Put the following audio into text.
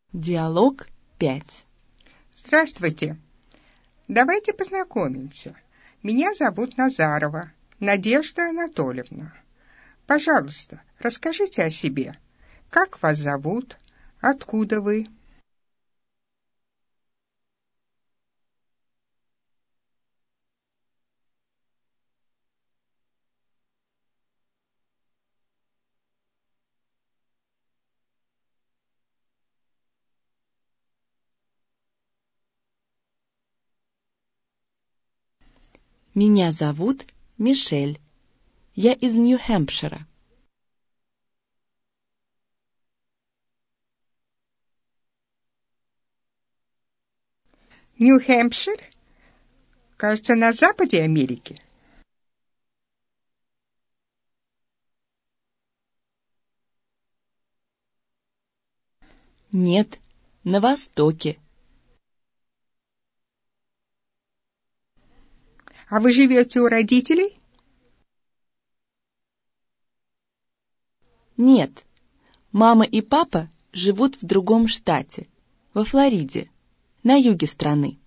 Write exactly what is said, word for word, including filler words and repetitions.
Диалог пять. Здравствуйте. Давайте познакомимся. Меня зовут Назарова Надежда Анатольевна. Пожалуйста, расскажите о себе. Как вас зовут? Откуда вы? Меня зовут Мишель. Я из Нью-Хэмпшира. Нью-Хэмпшир? Кажется, на западе Америки. Нет, на востоке. А вы живете у родителей? Нет, мама и папа живут в другом штате, во Флориде, на юге страны.